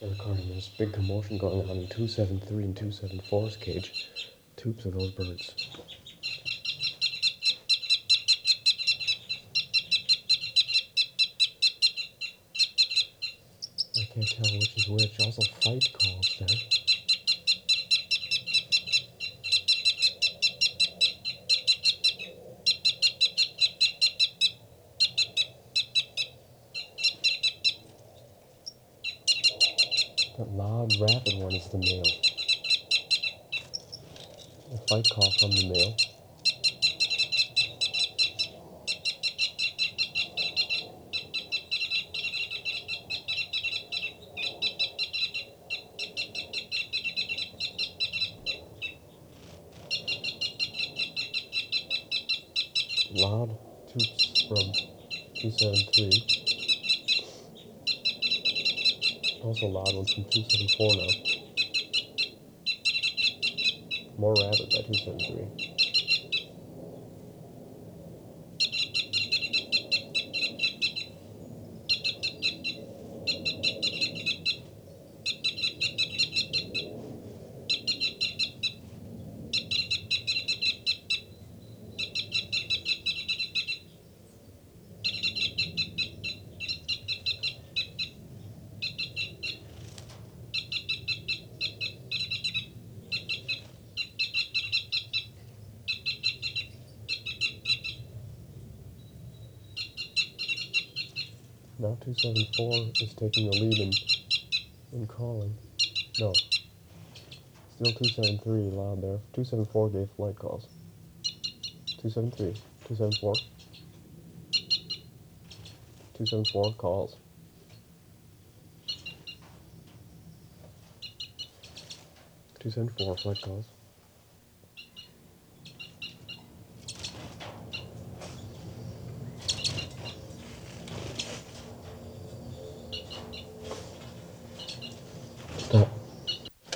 Recording, there's big commotion going on in 273 and 274's cage. Tubes of those birds. I can't tell which is which. Also, fight calls there. That loud, rapid one is the male. A fight call from the male. Loud tubes from 273. Also loud ones from 274 now. More rapid by 273. Now 274 is taking the lead in calling. No. Still 273 loud there. 274 gave flight calls. 273. 274. 274 calls. 274 flight calls.